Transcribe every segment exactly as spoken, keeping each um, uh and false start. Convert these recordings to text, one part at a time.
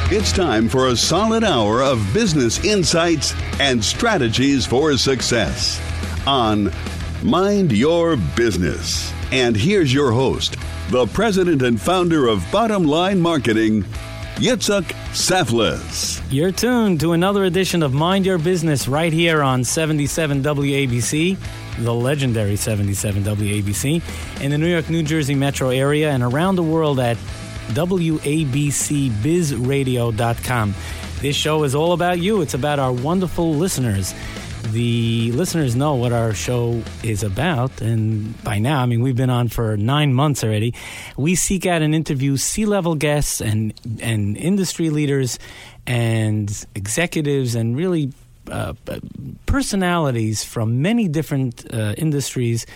It's time for a solid hour of business insights and strategies for success on Mind Your Business. And here's your host, the president and founder of Bottom Line Marketing, Yitzhak Saftlas. You're tuned to another edition of Mind Your Business right here on seventy-seven W A B C, the legendary seventy-seven W A B C, in the New York, New Jersey metro area and around the world at W A B C biz radio dot com. This show is all about you. It's about our wonderful listeners. The listeners know what our show is about, and by now, I mean, we've been on for nine months already. We seek out and interview C-level guests and, and industry leaders and executives and really uh, personalities from many different uh, industries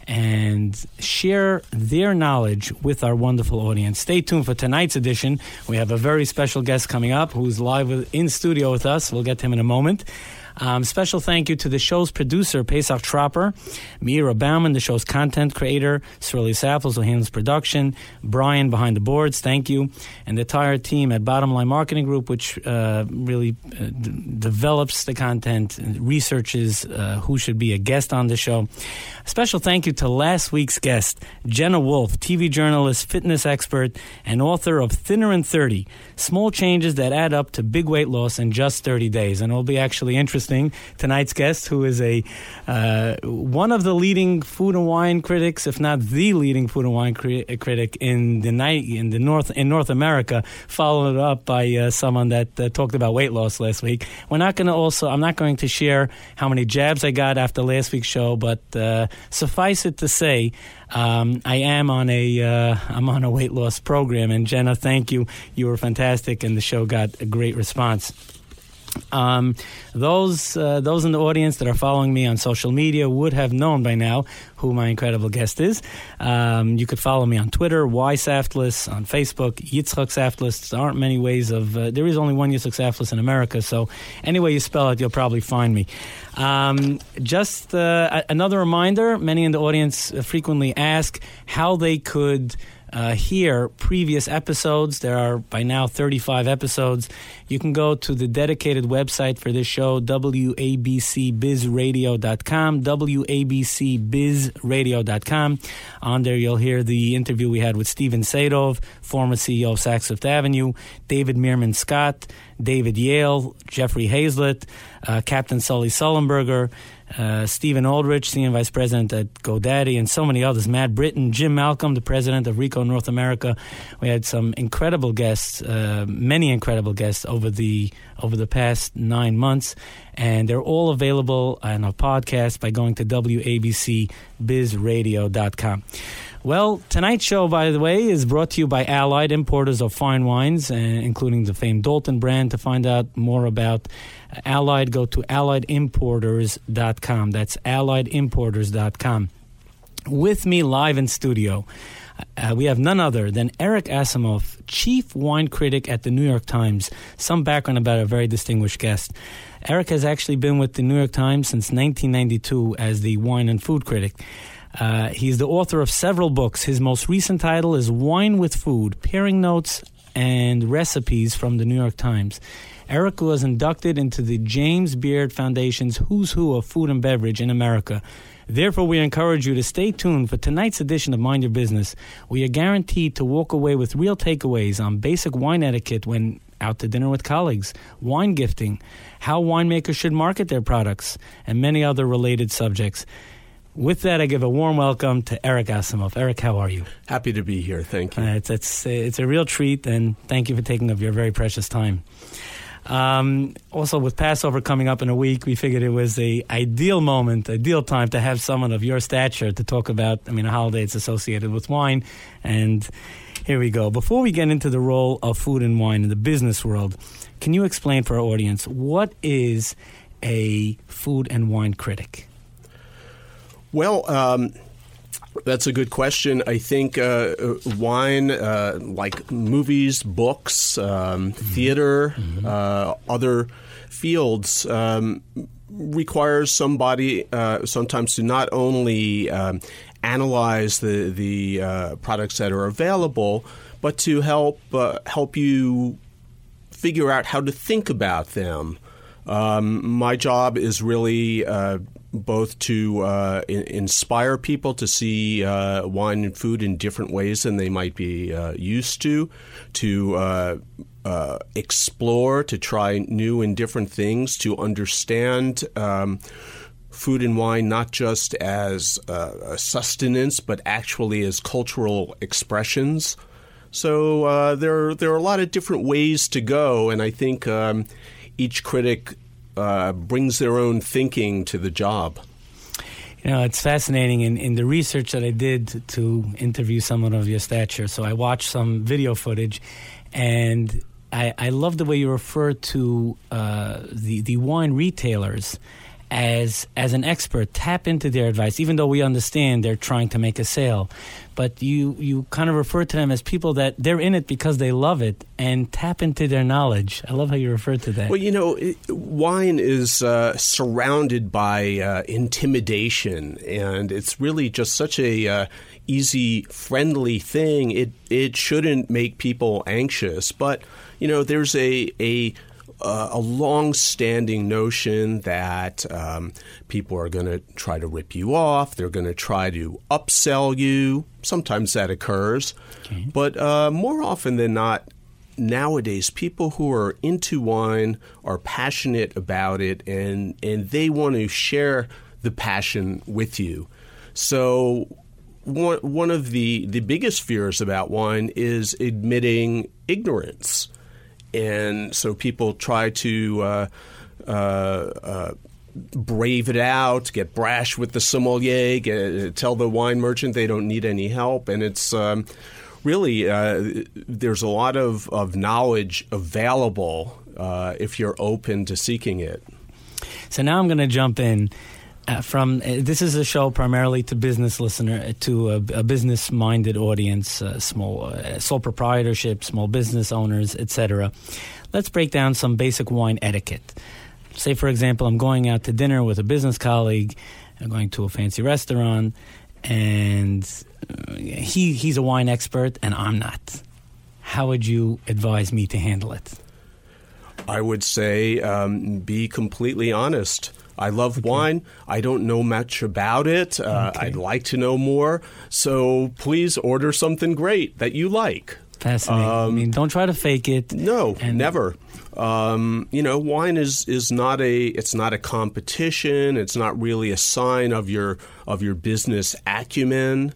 and share their knowledge with our wonderful audience. Stay tuned for tonight's edition. We have a very special guest coming up who's live with, in studio with us. We'll get to him in a moment. Um, special thank you to the show's producer, Pesach Tropper, Meira Bauman, the show's content creator, Srili Saftlas, who handles production, Brian behind the boards, thank you, and the entire team at Bottom Line Marketing Group, which uh, really uh, d- develops the content and researches uh, who should be a guest on the show. A special thank you to last week's guest, Jenna Wolf, T V journalist, fitness expert, and author of Thinner in thirty, Small Changes That Add Up to Big Weight Loss in Just thirty days. And it'll be actually interesting. Tonight's guest, who is a uh, one of the leading food and wine critics, if not the leading food and wine cri- critic in the night in the North in North America, followed up by uh, someone that uh, talked about weight loss last week. We're not going to also. I'm not going to share how many jabs I got after last week's show, but uh, suffice it to say, um, I am on a uh, I'm on a weight loss program. And Jenna, thank you. You were fantastic, and the show got a great response. Um, those uh, those in the audience that are following me on social media would have known by now who my incredible guest is. Um, you could follow me on Twitter, Y Saftlas, on Facebook, Yitzhak Saftlas. There aren't many ways of, uh, there is only one Yitzhak Saftlas in America, so any way you spell it, you'll probably find me. Um, just uh, another reminder, many in the audience frequently ask how they could Uh, hear previous episodes. There are by now thirty-five episodes. You can go to the dedicated website for this show, W A B C biz radio dot com, W A B C biz radio dot com. On there, you'll hear the interview we had with Steven Sadov, former C E O of Saks Fifth Avenue, David Meerman Scott, David Yale, Jeffrey Hazlett, uh, Captain Sully Sullenberger, Uh, Stephen Aldrich, Senior Vice President at GoDaddy, and so many others. Matt Britton, Jim Malcolm, the President of Ricoh North America. We had some incredible guests, uh, many incredible guests over the over the past nine months, and they're all available on our podcast by going to W A B C biz radio dot com. Well, tonight's show, by the way, is brought to you by Allied, importers of fine wines, uh, including the famed Dalton brand. To find out more about Allied, go to allied importers dot com. That's allied importers dot com. With me live in studio, uh, we have none other than Eric Asimov, chief wine critic at the New York Times. Some background about a very distinguished guest. Eric has actually been with the New York Times since nineteen ninety-two as the wine and food critic. Uh, he's the author of several books. His most recent title is Wine with Food, Pairing Notes and Recipes from the New York Times. Eric was inducted into the James Beard Foundation's Who's Who of Food and Beverage in America. Therefore, we encourage you to stay tuned for tonight's edition of Mind Your Business. We are guaranteed to walk away with real takeaways on basic wine etiquette when out to dinner with colleagues, wine gifting, how winemakers should market their products, and many other related subjects. With that, I give a warm welcome to Eric Asimov. Eric, how are you? Happy to be here. Thank you. Uh, it's, it's, it's a real treat, and thank you for taking up your very precious time. Um, also, with Passover coming up in a week, we figured it was a ideal moment, ideal time to have someone of your stature to talk about, I mean, a holiday that's associated with wine. And here we go. Before we get into the role of food and wine in the business world, can you explain for our audience, what is a food and wine critic? Well, um, that's a good question. I think uh, wine, uh, like movies, books, um, mm-hmm. theater, mm-hmm. Uh, other fields, um, requires somebody uh, sometimes to not only um, analyze the the uh, products that are available, but to help uh, help you figure out how to think about them. Um, my job is really uh, both to uh, in- inspire people to see uh, wine and food in different ways than they might be uh, used to, to uh, uh, explore, to try new and different things, to understand um, food and wine not just as uh, a sustenance, but actually as cultural expressions. So uh, there, there are a lot of different ways to go, and I think um, each critic uh, brings their own thinking to the job. You know, it's fascinating. In, in the research that I did to interview someone of your stature, so I watched some video footage, and I, I love the way you refer to uh, the, the wine retailers as as an expert. Tap into their advice, even though we understand they're trying to make a sale. But you, you kind of refer to them as people that they're in it because they love it, and tap into their knowledge. I love how you refer to that. Well, you know, it, wine is uh, surrounded by uh, intimidation, and it's really just such a uh, easy, friendly thing. It it shouldn't make people anxious, but you know, there's a a Uh, a long-standing notion that um, people are going to try to rip you off. They're going to try to upsell you. Sometimes that occurs. Okay. But uh, more often than not, nowadays, people who are into wine are passionate about it, and, and they want to share the passion with you. So one, one of the, the biggest fears about wine is admitting ignorance. And so people try to uh, uh, uh, brave it out, get brash with the sommelier, get, tell the wine merchant they don't need any help. And it's um, really, uh, there's a lot of, of knowledge available uh, if you're open to seeking it. So now I'm going to jump in. Uh, from uh, this is a show primarily to business listener, to a, a business-minded audience, uh, small uh, sole proprietorship, small business owners, et cetera. Let's break down some basic wine etiquette. Say, for example, I'm going out to dinner with a business colleague. I'm going to a fancy restaurant, and uh, he he's a wine expert, and I'm not. How would you advise me to handle it? I would say um, be completely honest. I love okay. wine. I don't know much about it. Uh, okay. I'd like to know more. So please order something great that you like. Fascinating. Um, I mean, don't try to fake it. No, and never. Um, you know, wine is, is not a it's not a competition. It's not really a sign of your of your business acumen.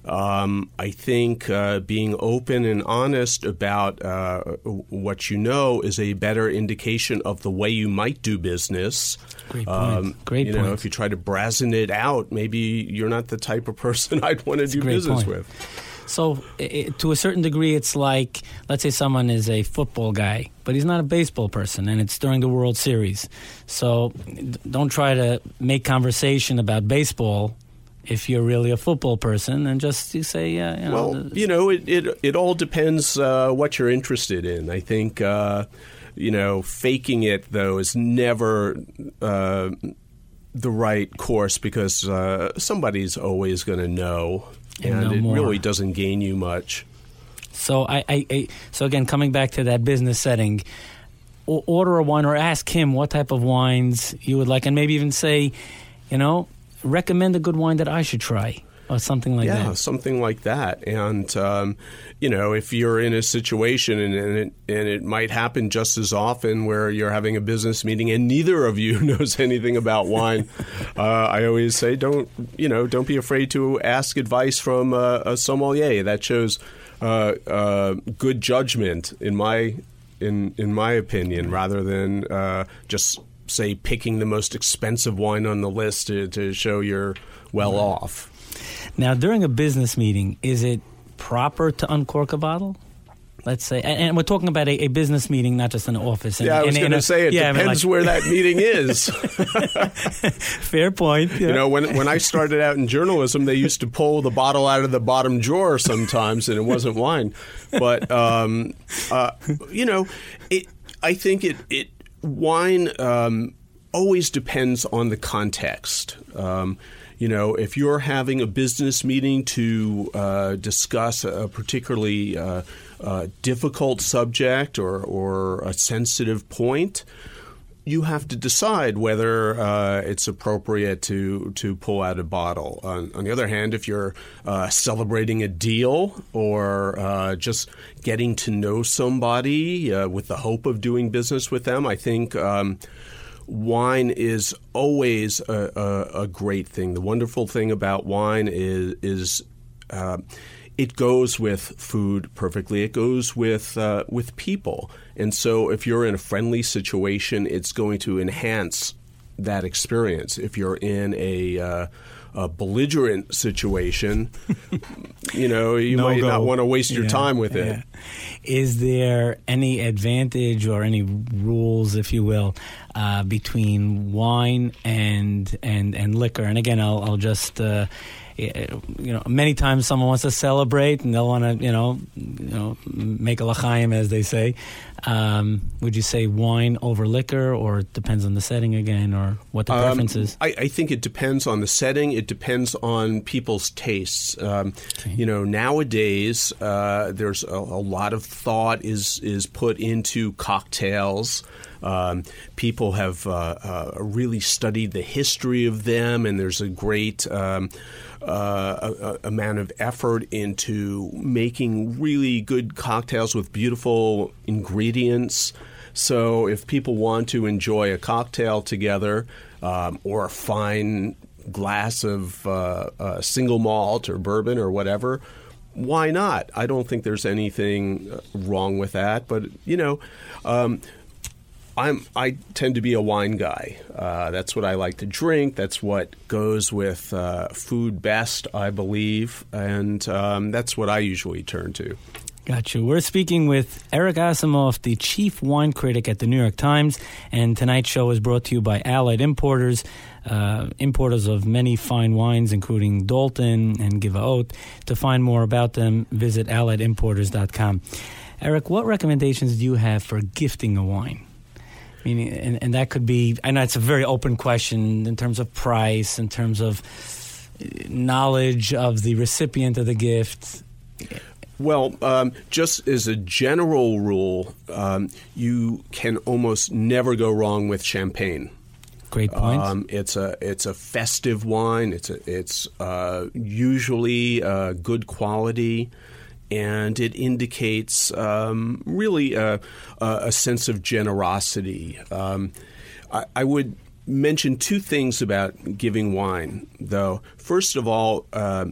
Um, I think uh, being open and honest about uh, what you know is a better indication of the way you might do business. Great point. Um, Great you point. know, if you try to brazen it out, maybe you're not the type of person I'd want to do business point. with. So, it, to a certain degree, it's like, let's say someone is a football guy, but he's not a baseball person, and it's during the World Series. So, d- don't try to make conversation about baseball if you're really a football person, and just you say, yeah. You know, well, you know, it it, it all depends uh, what you're interested in. I think, uh, you know, faking it, though, is never uh, the right course because uh, somebody's always going to know, and, and it more. really doesn't gain you much. So, I, I, I so again, coming back to that business setting, order a wine or ask him what type of wines you would like, and maybe even say, you know, recommend a good wine that I should try, or something like yeah, that. Yeah, something like that. And, um, you know, if you're in a situation, and, and, it, and it might happen just as often where you're having a business meeting and neither of you knows anything about wine, uh, I always say don't, you know, don't be afraid to ask advice from a, a sommelier. That shows uh, uh, good judgment, in my in in my opinion, rather than uh, just say picking the most expensive wine on the list to, to show you're well right. off. Now, during a business meeting, is it proper to uncork a bottle? Let's say, and, and we're talking about a, a business meeting, not just an office. And, yeah, I was going to say it yeah, depends I mean, like, where that meeting is. Fair point. Yeah. You know, when when I started out in journalism, they used to pull the bottle out of the bottom drawer sometimes, and it wasn't wine. But um, uh, you know, it. I think it it. Wine um, always depends on the context. Um, You know, if you're having a business meeting to uh, discuss a particularly uh, uh, difficult subject or, or a sensitive point, you have to decide whether uh, it's appropriate to to pull out a bottle. On, on the other hand, if you're uh, celebrating a deal or uh, just getting to know somebody uh, with the hope of doing business with them, I think um, wine is always a, a, a great thing. The wonderful thing about wine is is uh, it goes with food perfectly. It goes with uh, with people. And so if you're in a friendly situation, it's going to enhance that experience. If you're in a, uh, a belligerent situation, you know, you no might go. not want to waste your yeah, time with it. Yeah. Is there any advantage or any rules, if you will, uh, between wine and and and liquor? And again, I'll, I'll just. Uh, You know, many times someone wants to celebrate and they'll want to, you know, you know, make a l'chaim, as they say. Um, would you say wine over liquor, or it depends on the setting again, or what the Um, preference is? I, I think it depends on the setting. It depends on people's tastes. Um, Okay. You know, nowadays uh, there's a, a lot of thought is is put into cocktails. Um, people have uh, uh, really studied the history of them, and there's a great um, uh, a, a amount of effort into making really good cocktails with beautiful ingredients. So if people want to enjoy a cocktail together um, or a fine glass of uh, uh, single malt or bourbon or whatever, why not? I don't think there's anything wrong with that. But, you know, um, I'm, I tend to be a wine guy. Uh, that's what I like to drink. That's what goes with uh, food best, I believe. And um, that's what I usually turn to. Got you. We're speaking with Eric Asimov, the chief wine critic at the New York Times, and tonight's show is brought to you by Allied Importers, uh, importers of many fine wines, including Dalton and Givaot. To find more about them, visit allied importers dot com. Eric, what recommendations do you have for gifting a wine? I mean, and, and that could be, I know it's a very open question in terms of price, in terms of knowledge of the recipient of the gift. Well, um, just as a general rule, um, you can almost never go wrong with champagne. Great point. Um, it's a it's a festive wine. It's a, it's uh, usually uh, good quality, and it indicates um, really a, a sense of generosity. Um, I, I would mention two things about giving wine, though. First of all, uh,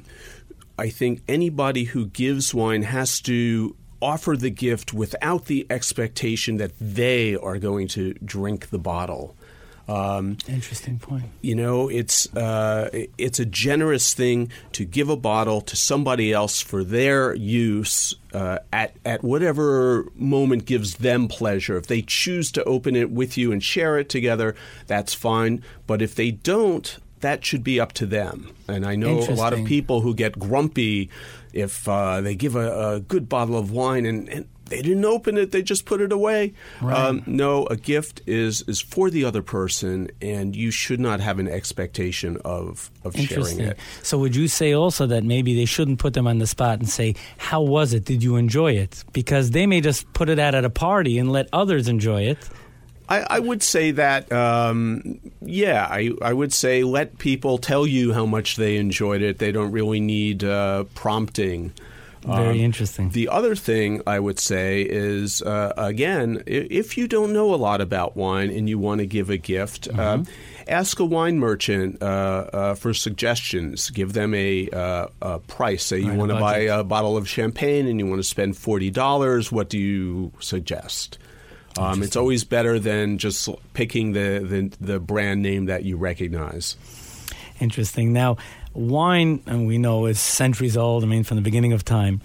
I think anybody who gives wine has to offer the gift without the expectation that they are going to drink the bottle. Um, Interesting point. You know, it's uh, it's a generous thing to give a bottle to somebody else for their use uh, at at whatever moment gives them pleasure. If they choose to open it with you and share it together, that's fine. But if they don't, that should be up to them. And I know a lot of people who get grumpy if uh, they give a, a good bottle of wine and, and they didn't open it, they just put it away. Right. Um, no, a gift is, is for the other person, and you should not have an expectation of, of sharing it. So would you say also that maybe they shouldn't put them on the spot and say, how was it? Did you enjoy it? Because they may just put it out at a party and let others enjoy it. I, I would say that, um, yeah, I, I would say let people tell you how much they enjoyed it. They don't really need uh, prompting. Very um, interesting. The other thing I would say is, uh, again, if you don't know a lot about wine and you want to give a gift, mm-hmm. uh, ask a wine merchant uh, uh, for suggestions. Give them a, uh, a price. Say you right, want to buy a bottle of champagne and you want to spend forty dollars. What do you suggest? Um, it's always better than just picking the, the, the brand name that you recognize. Interesting. Now, wine, and we know, is centuries old, I mean, from the beginning of time.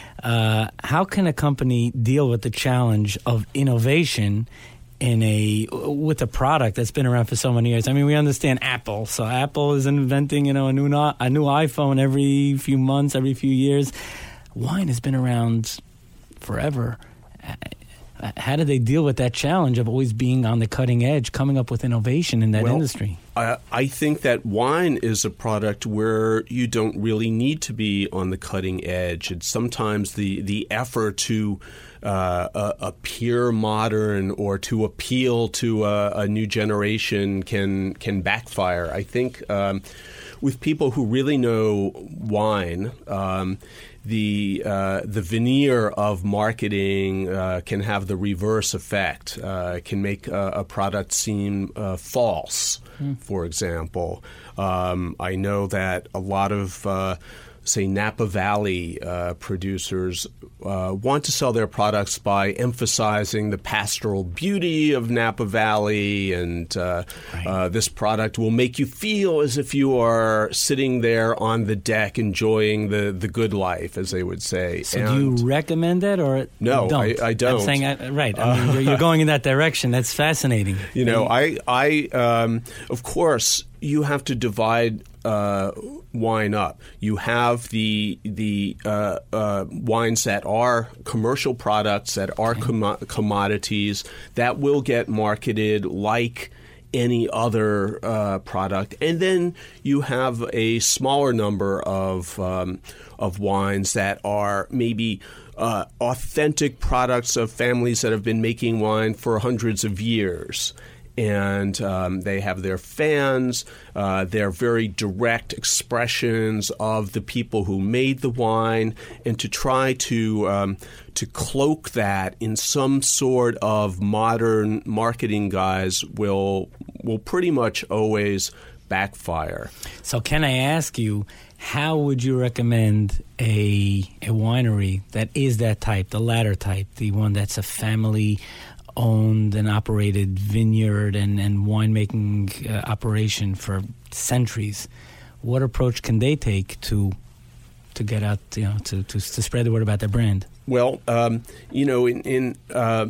Uh, how can a company deal with the challenge of innovation in a with a product that's been around for so many years? I mean, we understand Apple. So Apple is inventing, you know, a new a new iPhone every few months, every few years. Wine has been around forever. Uh, how do they deal with that challenge of always being on the cutting edge, coming up with innovation in that well, industry? I, I think that wine is a product where you don't really need to be on the cutting edge. It's sometimes the, the effort to uh, uh, appear modern or to appeal to a, a new generation can can backfire. I think um, with people who really know wine, um, the uh, the veneer of marketing uh, can have the reverse effect. Uh, it can make a, a product seem uh, false, mm. for example. Um, I know that a lot of, uh, say, Napa Valley uh, producers uh, want to sell their products by emphasizing the pastoral beauty of Napa Valley, and uh, right. uh, this product will make you feel as if you are sitting there on the deck enjoying the, the good life, as they would say. So and do you recommend that or no, don't? I, I don't. I'm saying, I, right, I mean, uh, you're, you're going in that direction. That's fascinating. You know, I, I um, of course, you have to divide uh, wine up. You have the the uh, uh, wines that are commercial products, that are com- commodities, that will get marketed like any other uh, product, and then you have a smaller number of um, of wines that are maybe uh, authentic products of families that have been making wine for hundreds of years. And um, they have their fans. Uh, they're very direct expressions of the people who made the wine, and to try to um, to cloak that in some sort of modern marketing guise will will pretty much always backfire. So, can I ask you, how would you recommend a a winery that is that type, the latter type, the one that's a family owned and operated vineyard and, and winemaking uh, operation for centuries? What approach can they take to to get out, you know, to, to, to spread the word about their brand? Well, um, you know, in, in uh,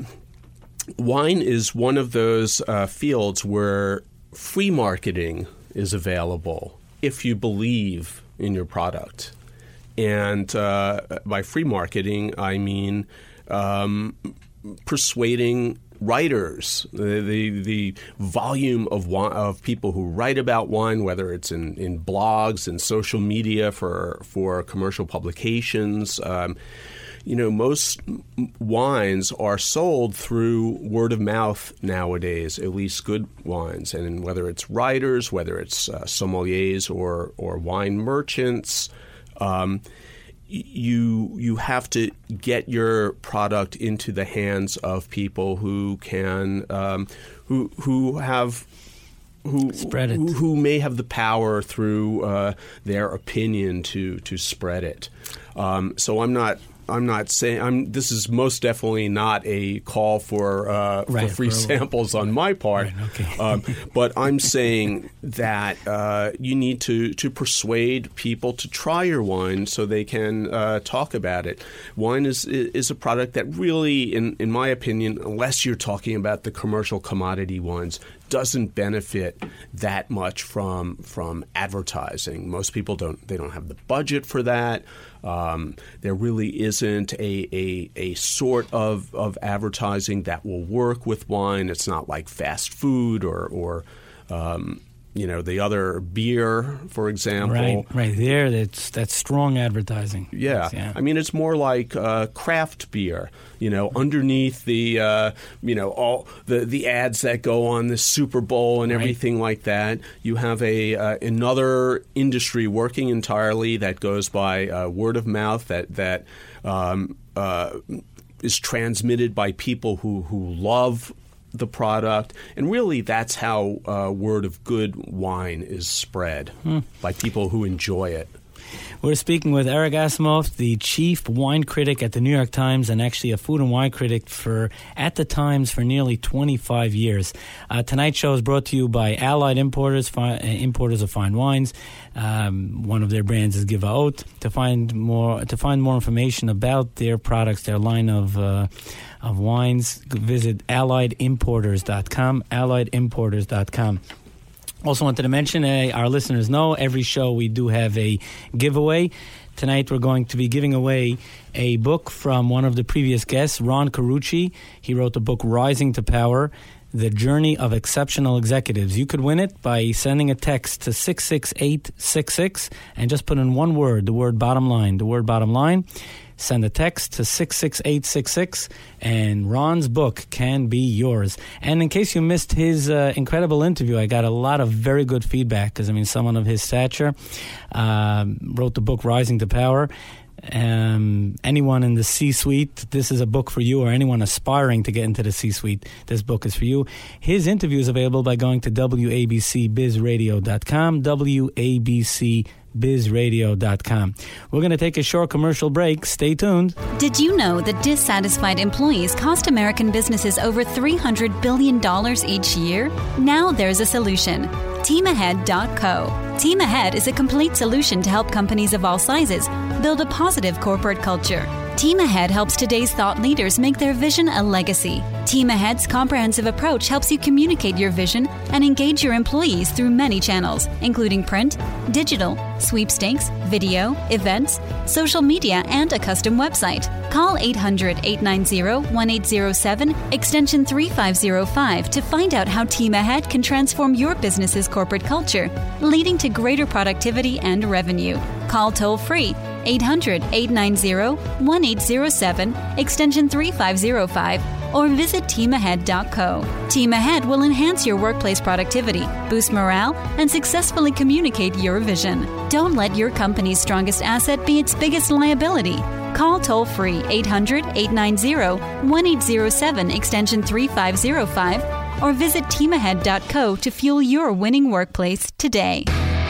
wine is one of those uh, fields where free marketing is available if you believe in your product. And uh, by free marketing, I mean um, persuading writers, the, the the volume of wine, of people who write about wine, whether it's in, in blogs and social media for for commercial publications. Um, you know, most wines are sold through word of mouth nowadays, at least good wines. And whether it's writers, whether it's uh, sommeliers or, or wine merchants, um, You you have to get your product into the hands of people who can um, who who have who spread it. who, who may have the power through uh, their opinion to to spread it. Um, so I'm not. I'm not saying I'm. This is most definitely not a call for uh, right, for free for samples on my part. Right, okay. um, but I'm saying that uh, you need to, to persuade people to try your wine so they can uh, talk about it. Wine is is a product that really, in in my opinion, unless you're talking about the commercial commodity wines, doesn't benefit that much from from advertising. Most people don't. They don't have the budget for that. Um, there really isn't a, a, a sort of, of advertising that will work with wine. It's not like fast food or, or um, you know, the other beer, for example. Right, right there. That's that's strong advertising. Yeah. yeah. I mean, it's more like uh, craft beer. You know, underneath the, uh, you know, all the, the ads that go on the Super Bowl and everything right. like that, you have a uh, another industry working entirely that goes by uh, word of mouth that that um, uh, is transmitted by people who, who love the product, and really that's how uh, word of good wine is spread hmm. by people who enjoy it. We're speaking with Eric Asimov, the chief wine critic at the New York Times, and actually a food and wine critic for at the Times for nearly twenty-five years. Uh, tonight's show is brought to you by Allied Importers, fi- importers of fine wines. Um, one of their brands is Givaot. To find more, to find more information about their products, their line of uh, of wines, visit allied importers dot com. allied importers dot com. Also wanted to mention, uh, our listeners know, every show we do have a giveaway. Tonight we're going to be giving away a book from one of the previous guests, Ron Carucci. He wrote the book Rising to Power, The Journey of Exceptional Executives. You could win it by sending a text to six six eight six six and just put in one word, the word bottom line. The word bottom line. Send a text to six six eight six six, and Ron's book can be yours. And in case you missed his uh, incredible interview, I got a lot of very good feedback because, I mean, someone of his stature uh, wrote the book Rising to Power. Um, anyone in the C-suite, this is a book for you, or anyone aspiring to get into the C-suite, this book is for you. His interview is available by going to W A B C biz radio dot com, W A B C biz radio dot com. We're going to take a short commercial break. Stay tuned. Did you know that dissatisfied employees cost American businesses over three hundred billion dollars each year? Now there's a solution. team ahead dot co. Team Ahead is a complete solution to help companies of all sizes build a positive corporate culture. Team Ahead helps today's thought leaders make their vision a legacy. Team Ahead's comprehensive approach helps you communicate your vision and engage your employees through many channels, including print, digital, sweepstakes, video, events, social media, and a custom website. Call eight hundred, eight nine zero, one eight zero seven, extension three five zero five to find out how Team Ahead can transform your business's corporate culture, leading to greater productivity and revenue. Call toll-free eight hundred, eight nine zero, one eight zero seven, extension three five zero five, or visit team ahead dot co. Team Ahead will enhance your workplace productivity, boost morale, and successfully communicate your vision. Don't let your company's strongest asset be its biggest liability. Call toll-free eight hundred, eight nine zero, one eight zero seven, extension three five zero five, or visit team ahead dot co to fuel your winning workplace today.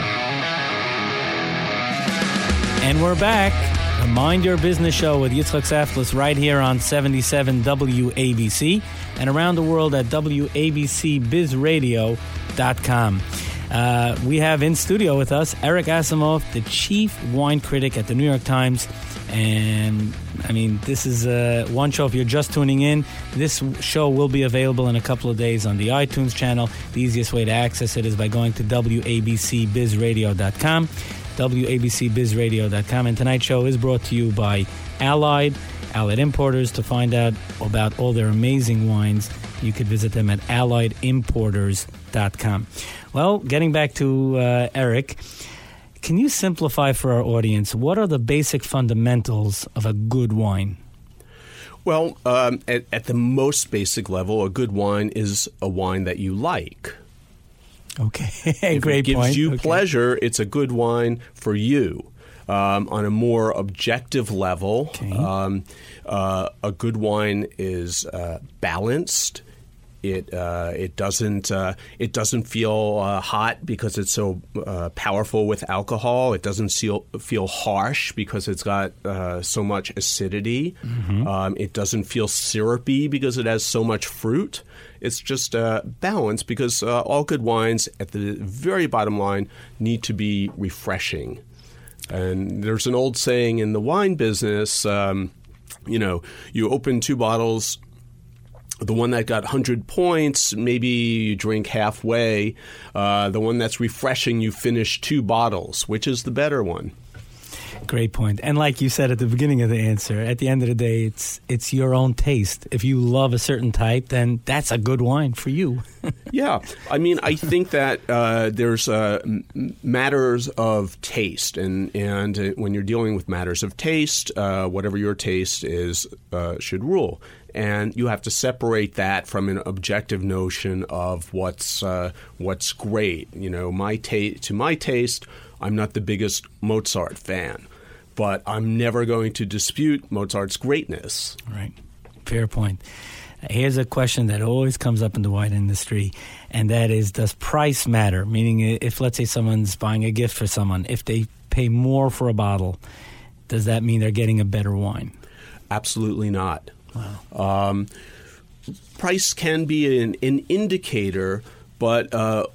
And we're back. The Mind Your Business Show with Yitzchak Saflis right here on seventy-seven W A B C and around the world at W A B C biz radio dot com. Uh, we have in studio with us Eric Asimov, the chief wine critic at the New York Times. And, I mean, this is uh, one show. If you're just tuning in, this show will be available in a couple of days on the iTunes channel. The easiest way to access it is by going to W A B C biz radio dot com. W A B C biz radio dot com. And tonight's show is brought to you by Allied, Allied Importers. To find out about all their amazing wines, you could visit them at allied importers dot com. Well, getting back to uh, Eric, can you simplify for our audience, what are the basic fundamentals of a good wine? Well, um, at, at the most basic level, a good wine is a wine that you like. Okay, great point. If it gives point. you okay. pleasure, it's a good wine for you. Um, on a more objective level, okay. um, uh, a good wine is uh, balanced. It uh, it doesn't uh, it doesn't feel uh, hot because it's so uh, powerful with alcohol. It doesn't feel feel harsh because it's got uh, so much acidity. Mm-hmm. Um, it doesn't feel syrupy because it has so much fruit. It's just uh, balanced because uh, all good wines, at the very bottom line, need to be refreshing. And there's an old saying in the wine business, um, you know, you open two bottles. The one that got one hundred points, maybe you drink halfway. Uh, the one that's refreshing, you finish two bottles. Which is the better one? Great point. And like you said at the beginning of the answer, at the end of the day, it's it's your own taste. If you love a certain type, then that's a good wine for you. Yeah. I mean, I think that uh, there's uh, m- matters of taste. And, and uh, when you're dealing with matters of taste, uh, whatever your taste is uh, should rule. And you have to separate that from an objective notion of what's uh, what's great. You know, my ta- to my taste, I'm not the biggest Mozart fan, but I'm never going to dispute Mozart's greatness. Right. Fair point. Here's a question that always comes up in the wine industry, and that is, does price matter? Meaning, if, let's say, someone's buying a gift for someone, if they pay more for a bottle, does that mean they're getting a better wine? Absolutely not. Wow. Um, price can be an, an indicator, but uh,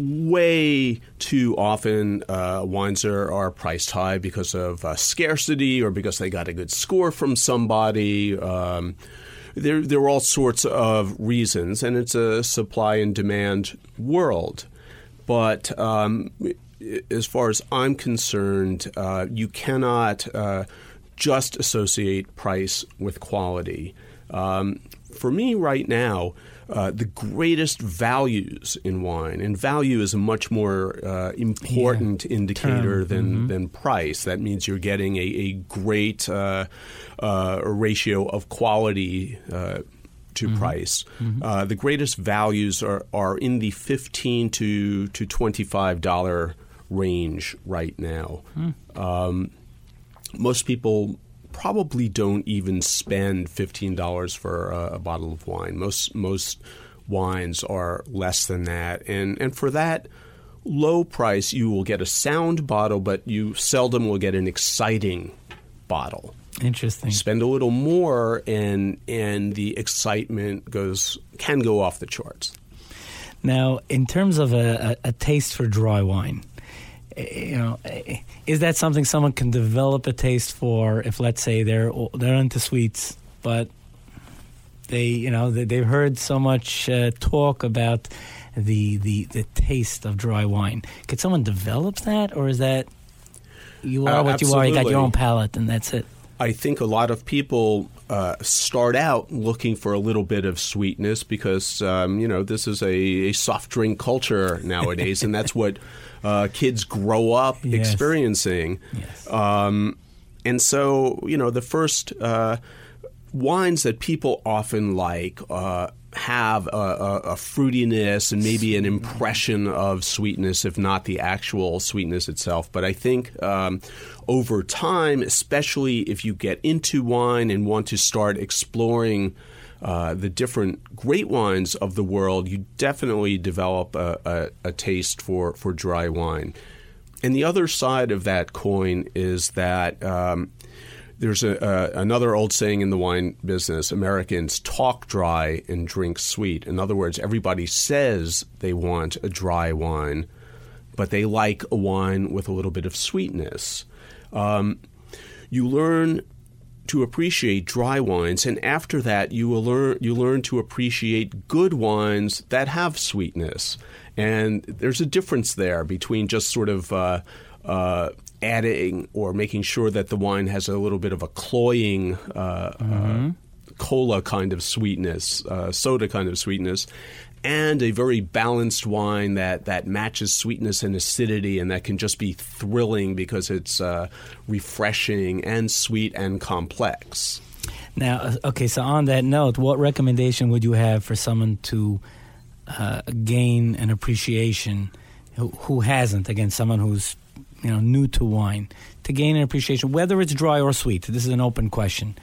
way too often uh, wines are, are priced high because of uh, scarcity or because they got a good score from somebody. Um, there, there are all sorts of reasons, and it's a supply and demand world. But um, as far as I'm concerned, uh, you cannot uh, just associate price with quality. Um, for me right now, uh, the greatest values in wine, and value is a much more uh, important yeah. indicator Term. than, mm-hmm. than price. That means you're getting a, a great uh, uh, ratio of quality uh, to mm-hmm. price. Mm-hmm. Uh, the greatest values are, are in the fifteen to to twenty-five dollars range right now. Mm. Um, most people probably don't even spend fifteen dollars for a, a bottle of wine. Most most wines are less than that. And, and for that low price, you will get a sound bottle, but you seldom will get an exciting bottle. Interesting. Spend a little more, and and the excitement goes can go off the charts. Now, in terms of a, a, a taste for dry wine, you know, is that something someone can develop a taste for? If, let's say, they're they're into sweets, but they you know they, they've heard so much uh, talk about the, the the taste of dry wine. Could someone develop that, or is that you are uh, what absolutely. you are? You got your own palate, and that's it. I think a lot of people uh, start out looking for a little bit of sweetness because, um, you know, this is a, a soft drink culture nowadays, and that's what uh, kids grow up yes. experiencing. Yes. Um, and so, you know, the first uh, wines that people often like uh, have a, a, a fruitiness and maybe an impression of sweetness, if not the actual sweetness itself. But I think um, over time, especially if you get into wine and want to start exploring uh, the different great wines of the world, you definitely develop a, a, a taste for, for dry wine. And the other side of that coin is that um, there's a, uh, another old saying in the wine business: Americans talk dry and drink sweet. In other words, everybody says they want a dry wine, but they like a wine with a little bit of sweetness. Um, you learn to appreciate dry wines, and after that, you will learn you learn to appreciate good wines that have sweetness. And there's a difference there between just sort of uh, uh, adding or making sure that the wine has a little bit of a cloying uh, mm-hmm. uh, cola kind of sweetness, uh, soda kind of sweetness, and a very balanced wine that, that matches sweetness and acidity, and that can just be thrilling because it's uh, refreshing and sweet and complex. Now, okay, so on that note, what recommendation would you have for someone to uh, gain an appreciation who, who hasn't, again, someone who's you know, new to wine, to gain an appreciation, whether it's dry or sweet? This is an open question.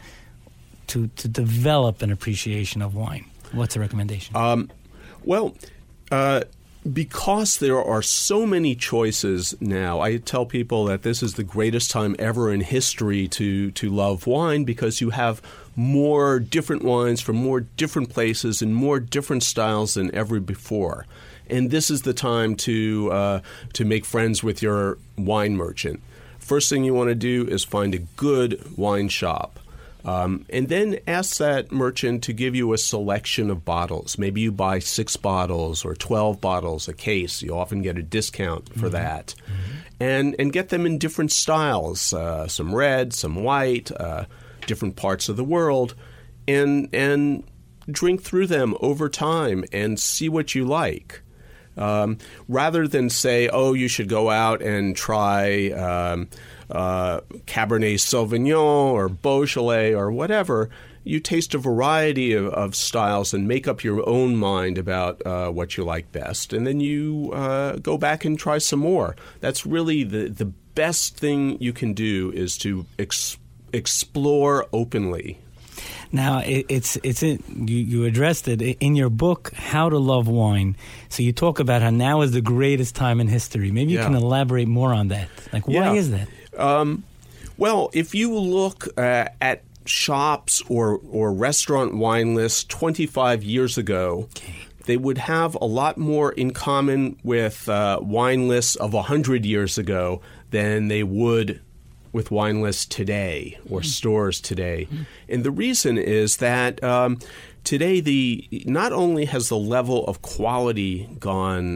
To to develop an appreciation of wine, what's a recommendation? Um, well, uh, because there are so many choices now, I tell people that this is the greatest time ever in history to to love wine, because you have more different wines from more different places and more different styles than ever before. And this is the time to uh, to make friends with your wine merchant. First thing you want to do is find a good wine shop. Um, and then ask that merchant to give you a selection of bottles. Maybe you buy six bottles or twelve bottles a case. You often get a discount for mm-hmm. that. Mm-hmm. And and get them in different styles, uh, some red, some white, uh, different parts of the world, and and drink through them over time and see what you like. Um, rather than say, oh, you should go out and try um, uh, Cabernet Sauvignon or Beaujolais or whatever, you taste a variety of, of styles and make up your own mind about uh, what you like best. And then you uh, go back and try some more. That's really the, the best thing you can do, is to ex- explore openly. Now, it, it's it's in, you, you addressed it in your book, How to Love Wine. So you talk about how now is the greatest time in history. Maybe you yeah. can elaborate more on that. Like, why yeah. is that? Um, well, if you look uh, at shops or, or restaurant wine lists twenty-five years ago, okay. they would have a lot more in common with uh, wine lists of one hundred years ago than they would with wine lists today or mm. stores today. Mm. And the reason is that um, today the not only has the level of quality gone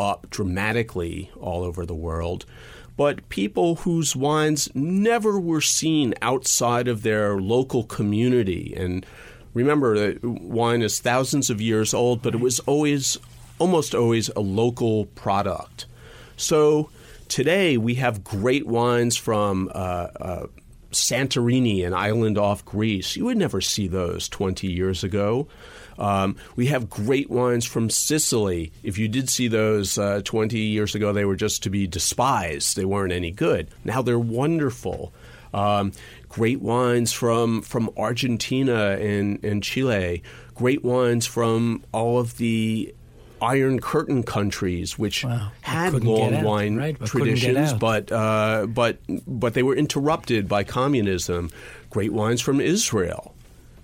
up dramatically all over the world. But people whose wines never were seen outside of their local community. And remember that wine is thousands of years old, but it was always, almost always a local product. So today we have great wines from uh, uh, Santorini, an island off Greece. You would never see those twenty years ago. Um, we have great wines from Sicily. If you did see those uh, twenty years ago, they were just to be despised. They weren't any good. Now they're wonderful. Um, great wines from, from Argentina and, and Chile. Great wines from all of the Iron Curtain countries, which wow. had long out, wine right? but traditions, but uh, but but they were interrupted by communism. Great wines from Israel.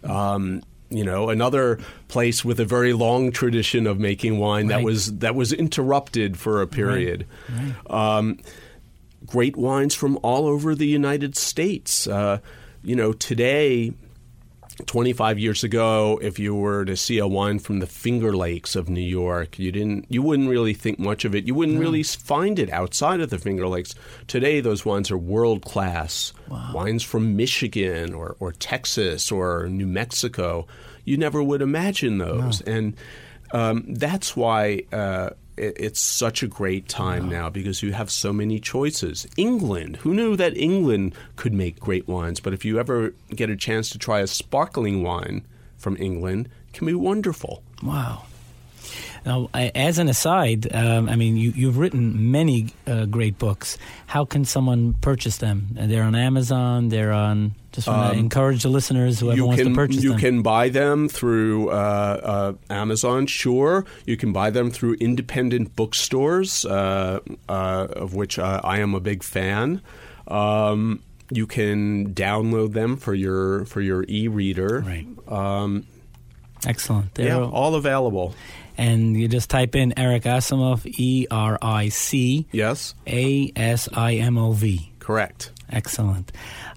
Um, You know, another place with a very long tradition of making wine right. that was that was interrupted for a period. Right. Right. Um, great wines from all over the United States. Uh, you know, today, twenty-five years ago, if you were to see a wine from the Finger Lakes of New York, you didn't, you wouldn't really think much of it. You wouldn't no. really find it outside of the Finger Lakes. Today, those wines are world class. Wow. Wines from Michigan or, or Texas or New Mexico, you never would imagine those. No. And um, that's why uh, it, it's such a great time wow. now, because you have so many choices. England, who knew that England could make great wines? But if you ever get a chance to try a sparkling wine from England, it can be wonderful. Wow. Now, as an aside, um, I mean, you, you've written many uh, great books. How can someone purchase them? They're on Amazon. They're on. Just want to um, encourage the listeners, whoever wants can, to purchase you them. You can buy them through uh, uh, Amazon, sure. You can buy them through independent bookstores, uh, uh, of which uh, I am a big fan. Um, you can download them for your for your e-reader. Right. Um, Excellent. They're yeah, all available. And you just type in Eric Asimov, E R I C yes. A S I M O V. Correct. Excellent.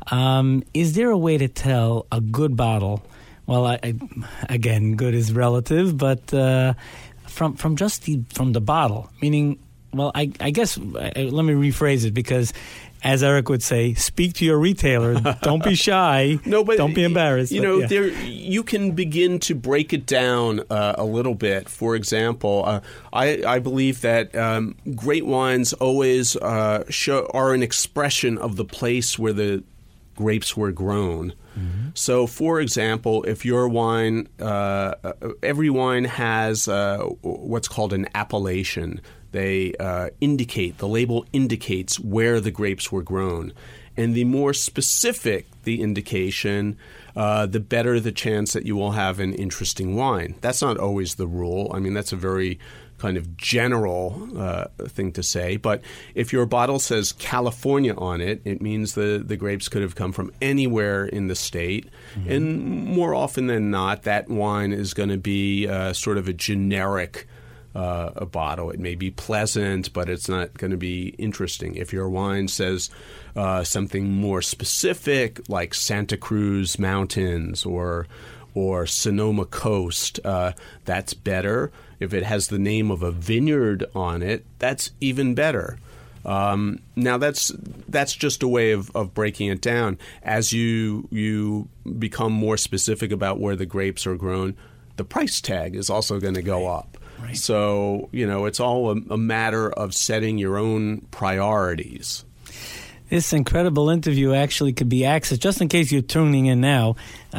Um, is there a way to tell a good bottle? Well, I, I, again, good is relative, but uh, from from just the from the bottle, meaning, well, I, I guess uh, let me rephrase it, because, as Eric would say, speak to your retailer. Don't be shy. No, but don't be embarrassed. You but, know, yeah. there you can begin to break it down uh, a little bit. For example, uh, I, I believe that um, great wines always uh, show are an expression of the place where the grapes were grown. Mm-hmm. So, for example, if your wine, uh, every wine has uh, what's called an appellation. They uh, indicate, the label indicates where the grapes were grown. And the more specific the indication, uh, the better the chance that you will have an interesting wine. That's not always the rule. I mean, that's a very kind of general uh, thing to say. But if your bottle says California on it, it means the, the grapes could have come from anywhere in the state. Mm-hmm. And more often than not, that wine is going to be uh, sort of a generic Uh, a bottle. It may be pleasant, but it's not going to be interesting. If your wine says uh, something more specific, like Santa Cruz Mountains or or Sonoma Coast, uh, that's better. If it has the name of a vineyard on it, that's even better. Um, now that's that's just a way of, of breaking it down. As you you become more specific about where the grapes are grown, the price tag is also going to go up. Right. So, you know, it's all a, a matter of setting your own priorities. This incredible interview actually could be accessed, just in case you're tuning in now.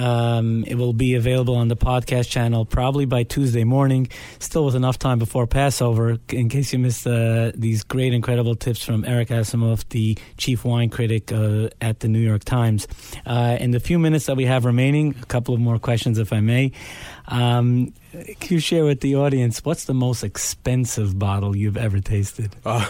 Um, it will be available on the podcast channel probably by Tuesday morning, still with enough time before Passover, in case you missed uh, these great, incredible tips from Eric Asimov, the chief wine critic uh, at the New York Times. Uh, in the few minutes that we have remaining, a couple of more questions, if I may. Um, can you share with the audience, what's the most expensive bottle you've ever tasted? Uh,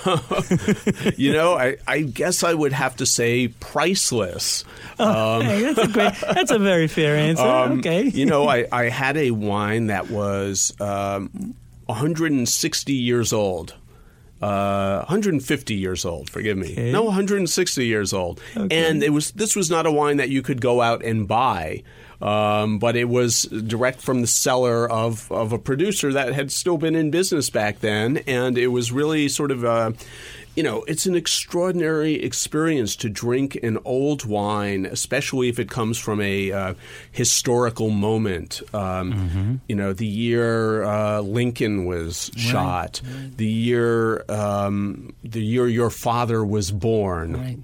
you know, I, I guess I would have to say priceless. Oh, um, hey, that's a great, that's a very fair answer. Um, okay. You know, I, I had a wine that was um, one hundred sixty years old. uh, one hundred fifty years old. Forgive me. Okay. No, one hundred sixty years old. Okay. And it was this was not a wine that you could go out and buy. Um, but it was direct from the cellar of, of a producer that had still been in business back then. And it was really sort of, a, you know, it's an extraordinary experience to drink an old wine, especially if it comes from a uh, historical moment. Um, mm-hmm. You know, the year uh, Lincoln was right. shot, right. the year um, the year your father was born. Right.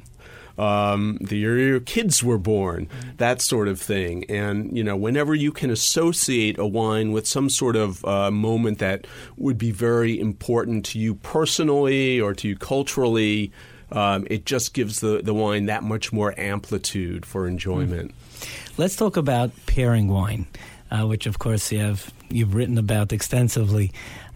Um, the year your kids were born, that sort of thing. And, you know, whenever you can associate a wine with some sort of uh, moment that would be very important to you personally or to you culturally, um, it just gives the, the wine that much more amplitude for enjoyment. Let's talk about pairing wine, uh, which, of course, you have, you've written about extensively.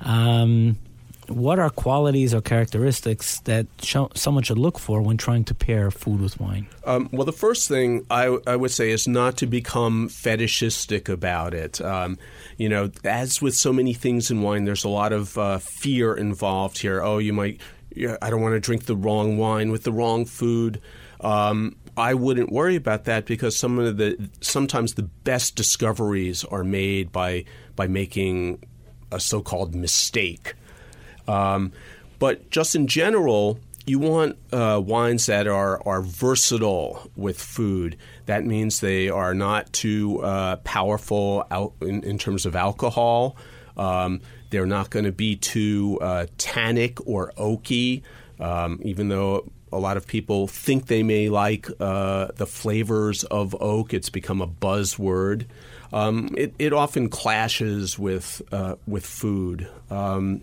Um What are qualities or characteristics that sh- someone should look for when trying to pair food with wine? Um, well, the first thing I, I would say is not to become fetishistic about it. Um, you know, as with so many things in wine, there's a lot of uh, fear involved here. Oh, you might, yeah, I don't want to drink the wrong wine with the wrong food. Um, I wouldn't worry about that because some of the sometimes the best discoveries are made by by making a so-called mistake. Um, but just in general, you want uh, wines that are, are versatile with food. That means they are not too uh, powerful out in, in terms of alcohol. Um, they're not going to be too uh, tannic or oaky, um, even though a lot of people think they may like uh, the flavors of oak. It's become a buzzword. Um, it, it often clashes with uh, with food. Um,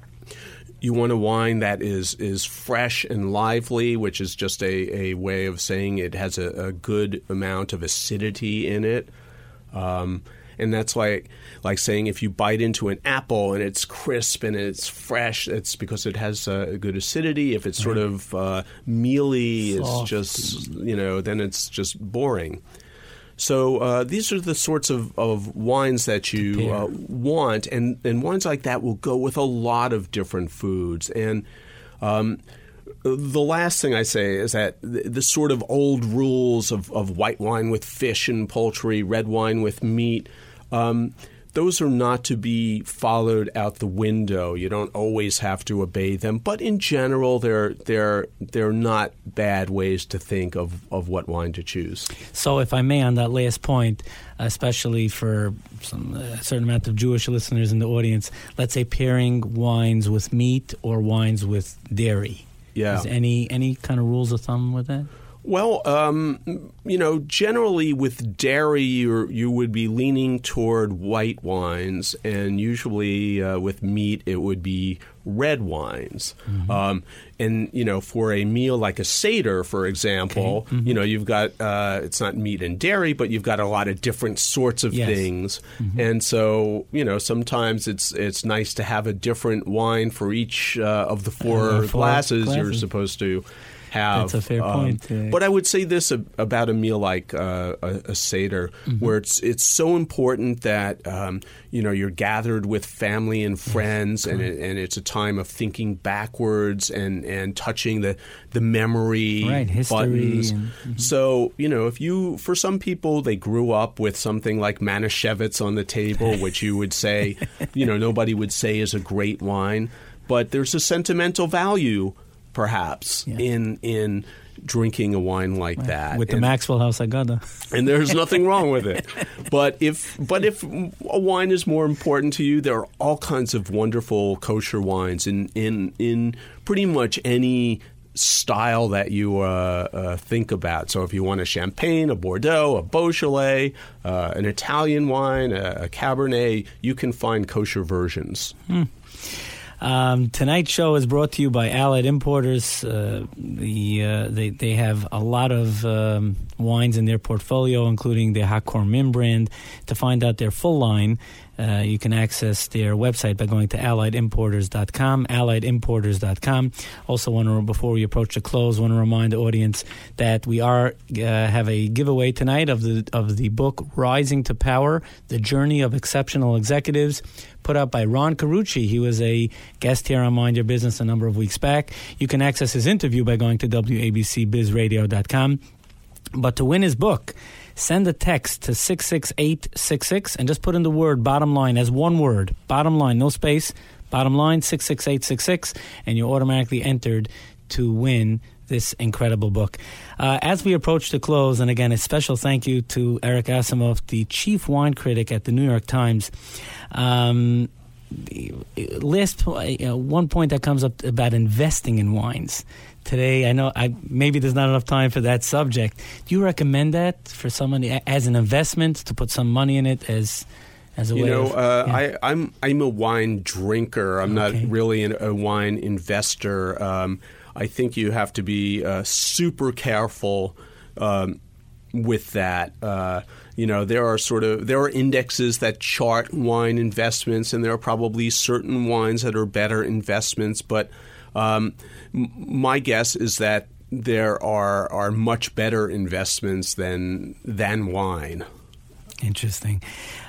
You want a wine that is is fresh and lively, which is just a, a way of saying it has a, a good amount of acidity in it. Um, and that's like like saying if you bite into an apple and it's crisp and it's fresh, it's because it has a good acidity. If it's sort of uh, mealy, Soft. it's just, you know, then it's just boring. So uh, these are the sorts of, of wines that you uh, want, and, and wines like that will go with a lot of different foods. And um, the last thing I say is that the, the sort of old rules of, of white wine with fish and poultry, red wine with meat, um, those are not to be followed out the window. You don't always have to obey them, but in general, they're they're they're not bad ways to think of, of what wine to choose. So, if I may, on that last point, especially for some a certain amount of Jewish listeners in the audience, let's say pairing wines with meat or wines with dairy. Yeah. Is any any kind of rules of thumb with that? Well, um, you know, generally with dairy, you you would be leaning toward white wines, and usually uh, with meat, it would be red wines. Mm-hmm. Um, and, you know, for a meal like a Seder, for example, okay. mm-hmm. you know, you've got, uh, it's not meat and dairy, but you've got a lot of different sorts of yes. things. Mm-hmm. And so, you know, sometimes it's it's nice to have a different wine for each uh, of the four, uh, four glasses, glasses you're supposed to have. That's a fair um, point. Yeah. But I would say this about a meal like uh, a, a Seder, mm-hmm. where it's it's so important that um, you know you're gathered with family and friends, yes. and it, and it's a time of thinking backwards and, and touching the the memory right, history buttons. And, mm-hmm. So you know, if you for some people they grew up with something like Manischewitz on the table, which you would say, you know, nobody would say is a great wine, but there's a sentimental value. Perhaps yeah. in in drinking a wine like right. that with the and, Maxwell House Agada, and there's nothing wrong with it. But if but if a wine is more important to you, there are all kinds of wonderful kosher wines in in in pretty much any style that you uh, uh, think about. So if you want a Champagne, a Bordeaux, a Beaujolais, uh, an Italian wine, a, a Cabernet, you can find kosher versions. Hmm. Um, tonight's show is brought to you by Allied Importers. Uh, the uh, they they have a lot of um, wines in their portfolio, including the Hakor Min brand. To find out their full line, uh, you can access their website by going to allied importers dot com, allied importers dot com. Also, want to before we approach the close, want to remind the audience that we are uh, have a giveaway tonight of the of the book Rising to Power: The Journey of Exceptional Executives, put out by Ron Carucci. He was a guest here on Mind Your Business a number of weeks back. You can access his interview by going to W A B C biz radio dot com. But to win his book, send a text to six six eight six six and just put in the word bottom line as one word. Bottom line, no space. Bottom line, six six eight six six, and you're automatically entered to win this incredible book. Uh, as we approach the close, and again, a special thank you to Eric Asimov, the chief wine critic at the New York Times. Um, last uh, one point that comes up about investing in wines. Today, I know I, maybe there's not enough time for that subject. Do you recommend that for somebody as an investment, to put some money in it as as a you way know, of... uh, yeah. I, I'm I'm a wine drinker. I'm Okay. not really an, a wine investor. Um, I think you have to be uh, super careful um, with that. Uh, you know, there are sort of there are indexes that chart wine investments, and there are probably certain wines that are better investments. But um, m- my guess is that there are are much better investments than than wine. Interesting.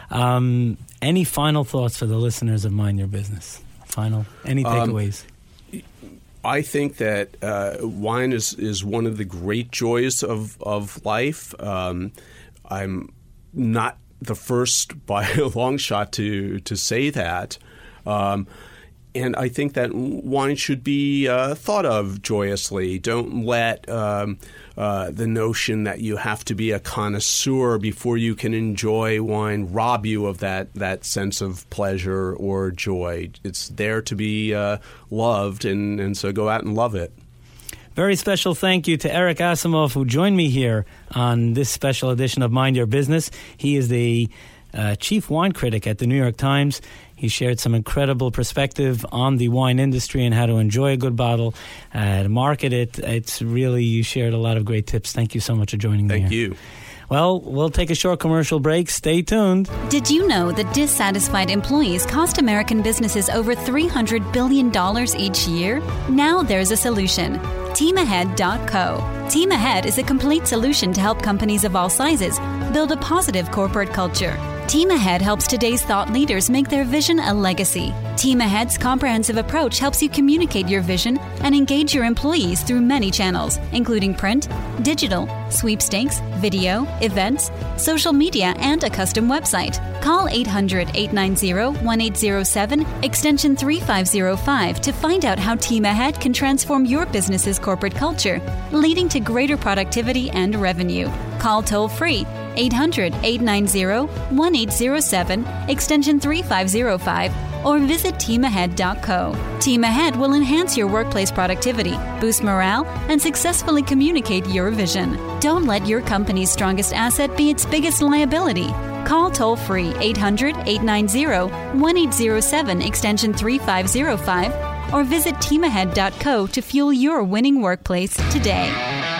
Um, any final thoughts for the listeners of Mind Your Business? Final, any takeaways? Um, I think that uh, wine is, is one of the great joys of, of life. Um, I'm not the first by a long shot to, to say that. Um, and I think that wine should be uh, thought of joyously. Don't let um, uh, the notion that you have to be a connoisseur before you can enjoy wine rob you of that, that sense of pleasure or joy. It's there to be uh, loved, and, and so go out and love it. Very special thank you to Eric Asimov, who joined me here on this special edition of Mind Your Business. He is the uh, chief wine critic at the New York Times. He shared some incredible perspective on the wine industry and how to enjoy a good bottle, uh, to market it. It's really, you shared a lot of great tips. Thank you so much for joining me. Thank here. you. Well, we'll take a short commercial break. Stay tuned. Did you know that dissatisfied employees cost American businesses over three hundred billion dollars each year? Now there's a solution. Team Ahead dot co. Team Ahead is a complete solution to help companies of all sizes build a positive corporate culture. Team Ahead helps today's thought leaders make their vision a legacy. Team Ahead's comprehensive approach helps you communicate your vision and engage your employees through many channels, including print, digital, sweepstakes, video, events, social media, and a custom website. Call eight hundred, eight nine zero, one eight zero seven, extension three five zero five to find out how Team Ahead can transform your business's corporate culture, leading to greater productivity and revenue. Call toll-free eight hundred, eight nine zero, one eight zero seven, extension three five zero five, or visit team ahead dot co. Team Ahead will enhance your workplace productivity, boost morale, and successfully communicate your vision. Don't let your company's strongest asset be its biggest liability. Call toll-free eight hundred, eight nine zero, one eight zero seven, extension three five zero five, or visit team ahead dot co to fuel your winning workplace today.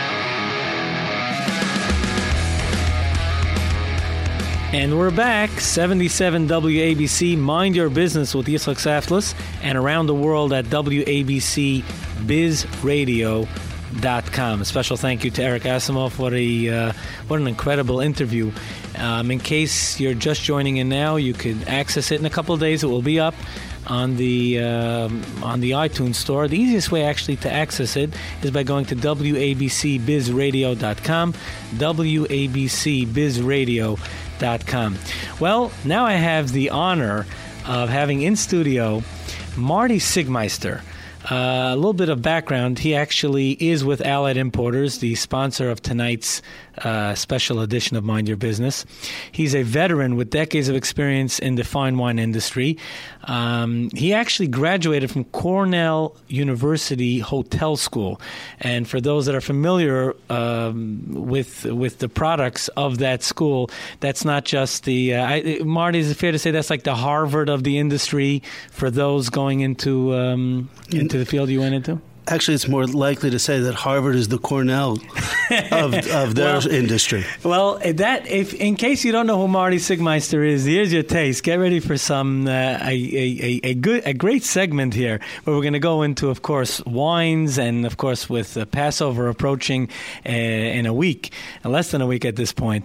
And we're back, seventy-seven W A B C, Mind Your Business with Yitzchak Saflis, and around the world at W A B C biz radio dot com. A special thank you to Eric Asimov. What a uh, what an incredible interview. Um, in case you're just joining in now, you could access it in a couple of days. It will be up on the um, on the iTunes store. The easiest way actually to access it is by going to W A B C biz radio dot com, W A B C biz radio dot com. Well, now I have the honor of having in studio Marty Sigmeister. Uh, a little bit of background. He actually is with Allied Importers, the sponsor of tonight's uh, special edition of Mind Your Business. He's a veteran with decades of experience in the fine wine industry. Um, he actually graduated from Cornell University Hotel School. And for those that are familiar um, with with the products of that school, that's not just the... Uh, I, Marty, is it fair to say that's like the Harvard of the industry for those going into... Um, into the field you went into? Actually, it's more likely to say that Harvard is the Cornell of, of their well, industry. Well, that if in case you don't know who Marty Siegmeister is, here's your taste. Get ready for some uh, a, a a good a great segment here, where we're going to go into, of course, wines, and of course, with uh, Passover approaching uh, in a week, less than a week at this point.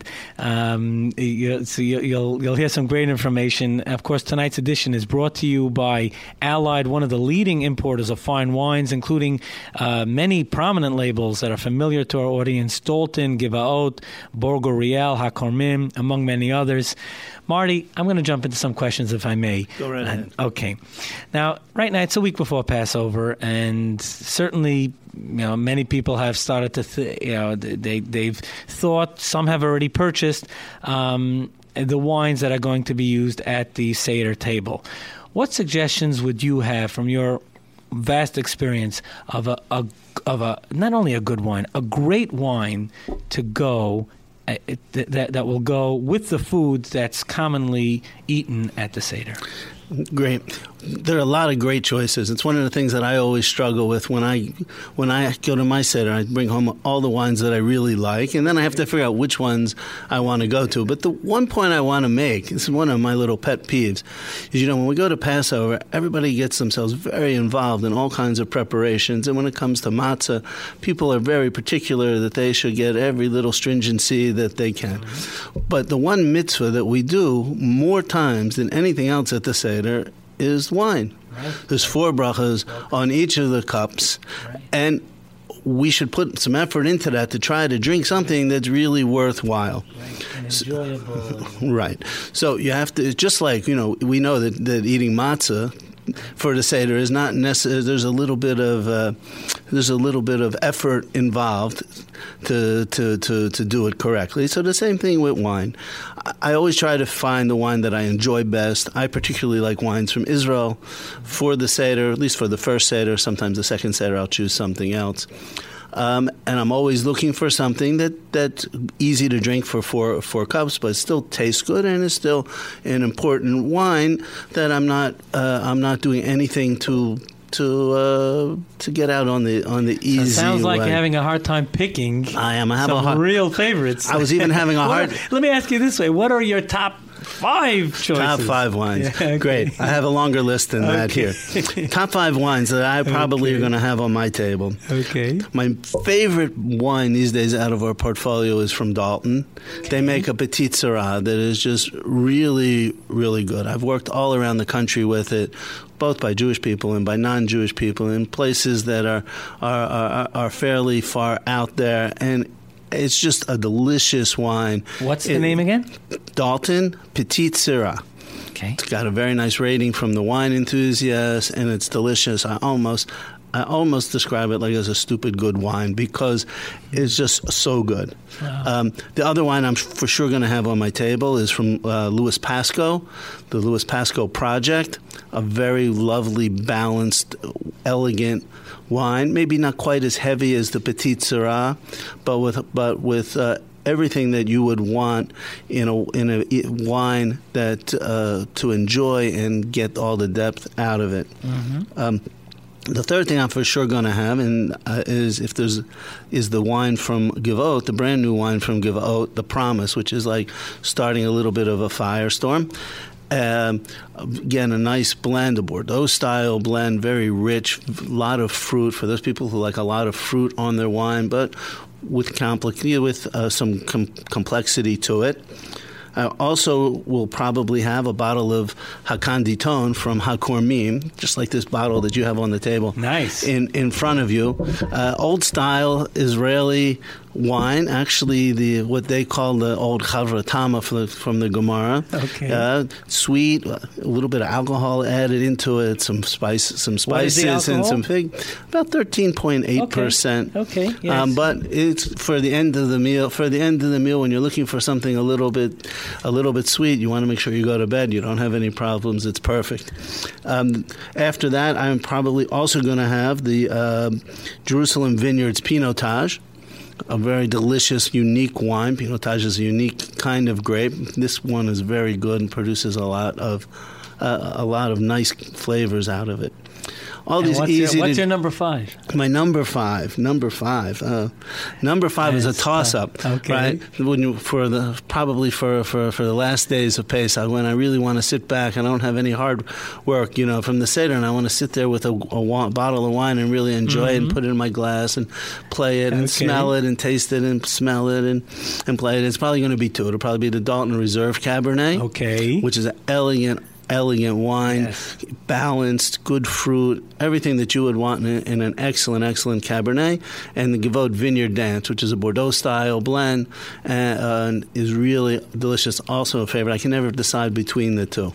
Um, you, so you, you'll you'll hear some great information. Of course, tonight's edition is brought to you by Allied, one of the leading importers of fine wines, including uh, many prominent labels that are familiar to our audience. Stolten, Givaot, Borgo Real, HaKormim, among many others. Marty, I'm going to jump into some questions, if I may. Go right ahead. Uh, okay. Now, right now, it's a week before Passover, and certainly, you know, many people have started to, th- you know, they, they've thought, some have already purchased um, the wines that are going to be used at the Seder table. What suggestions would you have from your vast experience of a, a of a not only a good wine, a great wine to go uh, th- that that will go with the food that's commonly eaten at the Seder? Great. There are a lot of great choices. It's one of the things that I always struggle with when I when I go to my Seder. I bring home all the wines that I really like, and then I have to figure out which ones I want to go to. But the one point I want to make, this is one of my little pet peeves, is, you know, when we go to Passover, everybody gets themselves very involved in all kinds of preparations. And when it comes to matzah, people are very particular that they should get every little stringency that they can. But the one mitzvah that we do more times than anything else at the Seder is wine. Right. There's four brachas on each of the cups, right. And we should put some effort into that to try to drink something that's really worthwhile. Right. And enjoyable. So, right. So you have to, just like, you know, we know that, that eating matzah for the Seder is not necessary. There's a little bit of uh, there's a little bit of effort involved to, to to to do it correctly. So the same thing with wine. I always try to find the wine that I enjoy best. I particularly like wines from Israel for the Seder, at least for the first Seder. Sometimes the second Seder I'll choose something else. Um, and I'm always looking for something that, that's easy to drink for four, four cups, but still tastes good and is still an important wine that I'm not uh, I'm not doing anything to to uh, to get out on the on the easy. So it sounds like way. you're having a hard time picking. I am. I have some a hard, real favorites. I was even having a hard. Are, let me ask you this way: what are your top five choices? Top five wines. Yeah, okay. Great. I have a longer list than okay. that here. Top five wines that I probably okay. are going to have on my table. Okay. My favorite wine these days out of our portfolio is from Dalton. Okay. They make a Petit Syrah that is just really, really good. I've worked all around the country with it, both by Jewish people and by non-Jewish people in places that are are, are, are fairly far out there, and it's just a delicious wine. What's the it, name again? Dalton Petit Syrah. Okay. It's got a very nice rating from the wine enthusiasts, and it's delicious. I almost I almost describe it like as a stupid good wine because it's just so good. Wow. Um, the other wine I'm for sure going to have on my table is from uh, Louis Pascoe, the Louis Pascoe Project, a very lovely, balanced, elegant wine. Maybe not quite as heavy as the Petit Syrah, but with but with uh, everything that you would want in a in a wine that uh, to enjoy and get all the depth out of it. Mm-hmm. Um, The third thing I'm for sure going to have and uh, is if there's is the wine from Givaot, the brand new wine from Givaot, the Promise, which is like starting a little bit of a firestorm. Um, again, a nice blend, a Bordeaux style blend, very rich, a lot of fruit for those people who like a lot of fruit on their wine, but with compli- with uh, some com- complexity to it. I also will probably have a bottle of Hakan Diton from HaKormim, just like this bottle that you have on the table. Nice. In, in front of you. Uh, old style Israeli wine, actually the what they call the old Chavratama from the, from the Gemara. Okay. Uh, sweet, a little bit of alcohol added into it, some spice, some spices and some fig. About thirteen point eight percent. Okay. Okay. Yes. Um, but it's for the end of the meal. For the end of the meal, when you're looking for something a little bit, a little bit sweet, you want to make sure you go to bed. You don't have any problems. It's perfect. Um, after that, I'm probably also going to have the uh, Jerusalem Vineyards Pinotage. A very delicious, unique wine. Pinotage is a unique kind of grape. This one is very good and produces a lot of uh, a lot of nice flavors out of it. all And these what's easy. Your, what's to, your number five? My number five, number five, uh, number five Yes, is a toss-up, uh, okay. right? When you, for the probably for, for, for the last days of Pesach, when I really want to sit back and I don't have any hard work, you know, from the Seder, and I want to sit there with a, a wa- bottle of wine and really enjoy mm-hmm. it and put it in my glass and play it and okay. smell it and taste it and smell it and, and play it. It's probably going to be two. It'll probably be the Dalton Reserve Cabernet, okay, which is an elegant. elegant wine, yes. balanced, good fruit, everything that you would want in, in an excellent, excellent Cabernet. And the Gavotte Vineyard Dance, which is a Bordeaux-style blend, uh, uh, is really delicious. Also a favorite. I can never decide between the two.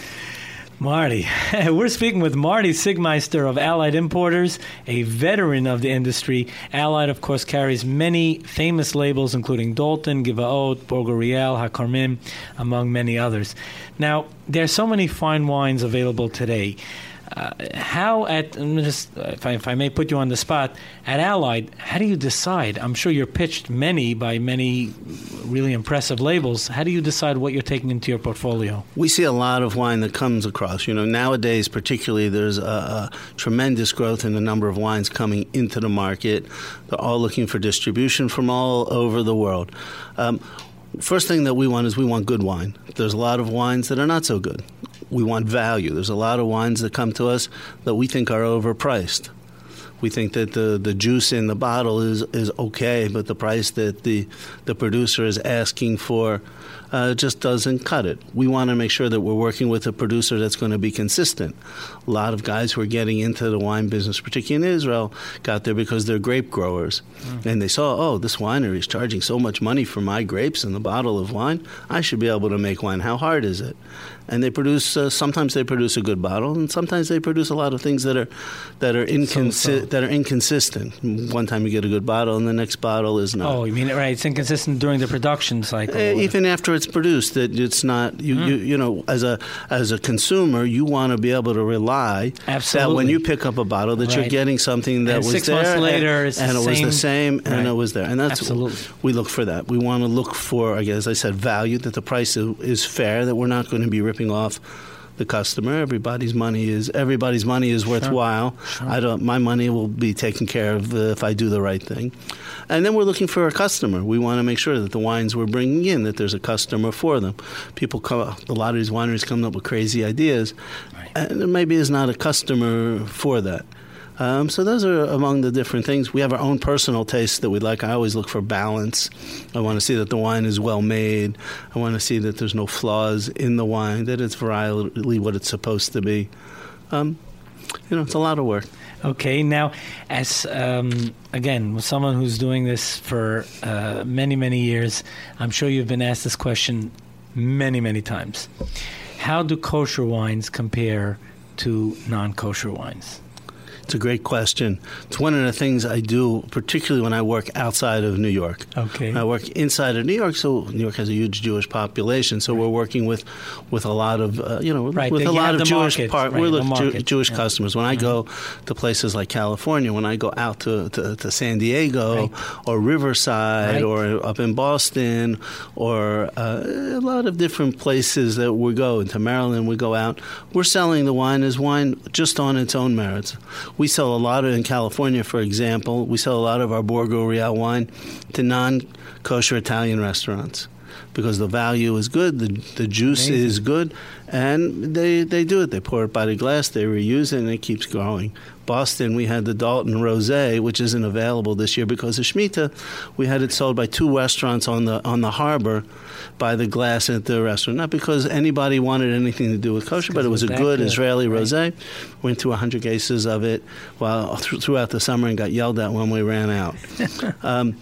Marty. We're speaking with Marty Siegmeister of Allied Importers, a veteran of the industry. Allied, of course, carries many famous labels, including Dalton, Gavotte, Borgo Real, HaKarmim, among many others. Now, there are so many fine wines available today. Uh, how, at just if I, if I may put you on the spot, at Allied, how do you decide? I'm sure you're pitched many by many really impressive labels. How do you decide what you're taking into your portfolio? We see a lot of wine that comes across. You know, nowadays, particularly, there's a, a tremendous growth in the number of wines coming into the market. They're all looking for distribution from all over the world. Um, First thing that we want is we want good wine. There's a lot of wines that are not so good. We want value. There's a lot of wines that come to us that we think are overpriced. We think that the, the juice in the bottle is, is okay, but the price that the, the producer is asking for uh, just doesn't cut it. We want to make sure that we're working with a producer that's going to be consistent. A lot of guys who are getting into the wine business, particularly in Israel, got there because they're grape growers. Mm. And they saw, oh, this winery is charging so much money for my grapes and the bottle of wine. I should be able to make wine. How hard is it? And they produce. Uh, sometimes they produce a good bottle, and sometimes they produce a lot of things that are that are inconsi- so, so. that are inconsistent. One time you get a good bottle, and the next bottle is not. Oh, you mean right? It's inconsistent during the production cycle. Uh, even after it's produced, that it's not. You, mm. you you know, as a as a consumer, you want to be able to rely Absolutely. that when you pick up a bottle, that right. you're getting something that and was six there, months later, and, it's and the it was same. the same, right. and it was there, and that's Absolutely. we look for that. We want to look for, again, as I said, value. That the price is, is fair. That we're not going to be ripping off the customer. Everybody's money is everybody's money is worthwhile. Sure. Sure. I don't. My money will be taken care of uh, if I do the right thing. And then we're looking for a customer. We want to make sure that the wines we're bringing in, that there's a customer for them. People come. A lot of these wineries come up with crazy ideas, right. and there maybe is not a customer for that. Um, so those are among the different things. We have our own personal tastes that we like. I always look for balance. I want to see that the wine is well made. I want to see that there's no flaws in the wine, that it's varietally what it's supposed to be. Um, you know, it's a lot of work. Okay, now, as um, again, with someone who's doing this for uh, many, many years, I'm sure you've been asked this question many, many times. How do kosher wines compare to non-kosher wines? It's a great question. It's one of the things I do, particularly when I work outside of New York. Okay. I work inside of New York, so New York has a huge Jewish population, so right. we're working with, with a lot of, uh, you know, right. with the, a lot of Jewish market, part. Right, we're the Jew, Jewish yeah. customers. When I mm-hmm. go to places like California, when I go out to, to, to San Diego right. or Riverside right. or up in Boston or uh, a lot of different places that we go, into Maryland we go out, we're selling the wine as wine just on its own merits. We sell a lot of, in California, for example, we sell a lot of our Borgo Real wine to non-kosher Italian restaurants because the value is good, the the juice Amazing. is good, and they, they do it. They pour it by the glass, they reuse it, and it keeps growing. Boston, we had the Dalton Rosé, which isn't available this year because of Shemitah. We had it sold by two restaurants on the on the harbor by the glass at the restaurant. Not because anybody wanted anything to do with kosher, but it was a good, good Israeli right. rosé. Went through one hundred cases of it while, th- throughout the summer and got yelled at when we ran out. um,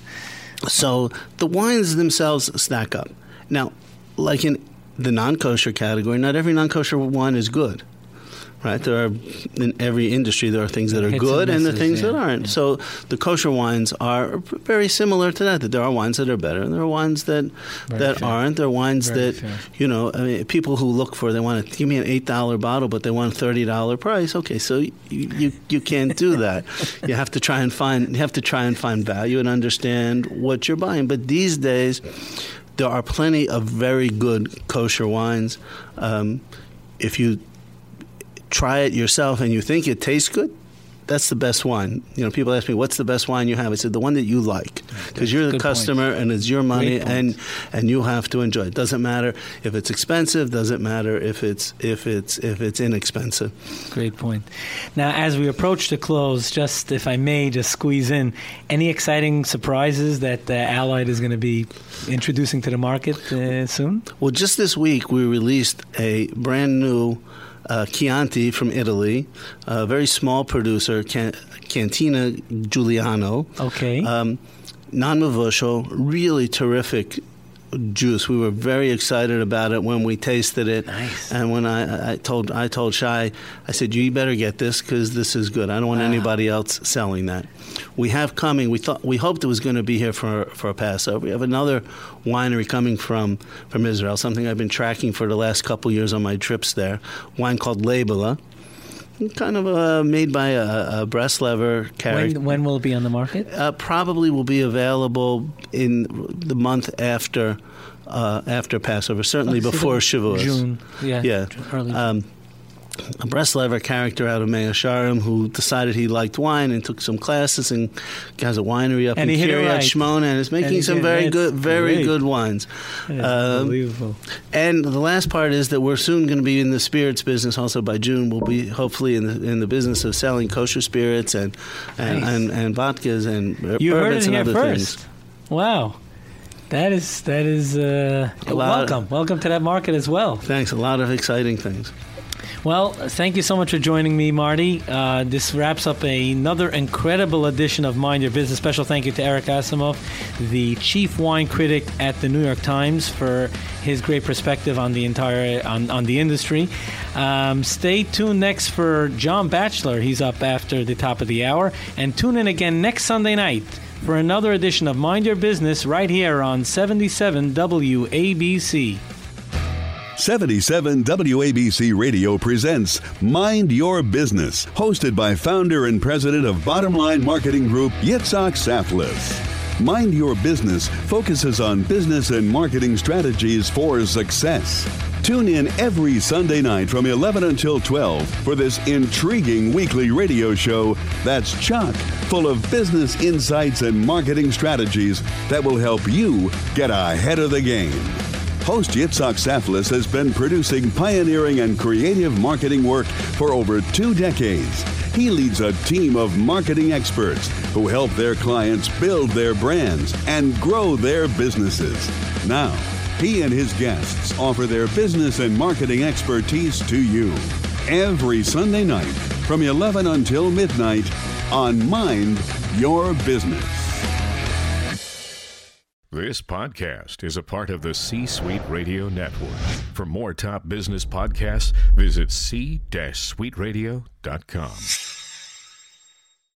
so the wines themselves stack up. Now, like in the non-kosher category, not every non-kosher wine is good. Right, there are in every industry there are things that are Hits good and, and the misses, things yeah, that aren't. yeah. So the kosher wines are very similar to that. That there are wines that are better and there are wines that very that fair. aren't. There are wines very that fair. you know. I mean, people who look for they want to give me an eight dollar bottle, but they want a thirty dollar price. Okay, so you, you you can't do that. You have to try and find you have to try and find value and understand what you're buying. But these days, there are plenty of very good kosher wines. Um, if you try it yourself and you think it tastes good, that's the best wine. You know, people ask me, what's the best wine you have? I said, the one that you like, because you're the Good customer point. and it's your money, Great point. and and you have to enjoy it. Doesn't matter if it's expensive. Doesn't matter if it's if it's if it's inexpensive. Great point. Now, as we approach the close, just if I may, just squeeze in any exciting surprises that uh, Allied is going to be introducing to the market uh, soon? Well, just this week we released a brand new uh, Chianti from Italy, a very small producer, Can- Cantina Giuliano. Okay. Um, non-Mavusho, really terrific juice. We were very excited about it when we tasted it. Nice. And when I, I told I told Shai, I said, you better get this because this is good. I don't want Wow. anybody else selling that. We have coming, we thought we hoped it was going to be here for for a Passover. We have another winery coming from, from Israel, something I've been tracking for the last couple years on my trips there, wine called Labela. Kind of uh, made by a, a Breslever character. When, when will it be on the market? Uh, probably will be available in the month after uh, after Passover, certainly Oh, so before the- Shavuos. June. Yeah. Yeah. Early June. Um, a Breslever character out of Mea Sharim who decided he liked wine and took some classes and has a winery up And in he hit it Kiryat right. Shmona and is making he some did. very That's good, very great. good wines. Yeah, Um, unbelievable. And the last part is that we're soon going to be in the spirits business. Also by June, we'll be hopefully in the in the business of selling kosher spirits and and, Nice. and, and vodkas and You heard bourbons it and here other first. things. Wow. That is, that is uh, A lot- welcome. Welcome to that market as well. Thanks. A lot of exciting things. Well, thank you so much for joining me, Marty. Uh, this wraps up another incredible edition of Mind Your Business. Special thank you to Eric Asimov, the chief wine critic at the New York Times, for his great perspective on the entire on, on the industry. Um, stay tuned next for John Batchelor. He's up after the top of the hour. And tune in again next Sunday night for another edition of Mind Your Business right here on seventy-seven W A B C. seventy-seven W A B C Radio presents Mind Your Business, hosted by founder and president of Bottom Line Marketing Group, Yitzhak Saflis. Mind Your Business focuses on business and marketing strategies for success. Tune in every Sunday night from eleven until twelve for this intriguing weekly radio show that's chock full of business insights and marketing strategies that will help you get ahead of the game. Host Yitzhak Saflis has been producing pioneering and creative marketing work for over two decades. He leads a team of marketing experts who help their clients build their brands and grow their businesses. Now, he and his guests offer their business and marketing expertise to you every Sunday night from eleven until midnight on Mind Your Business. This podcast is a part of the C-Suite Radio Network. For more top business podcasts, visit c suite radio dot com.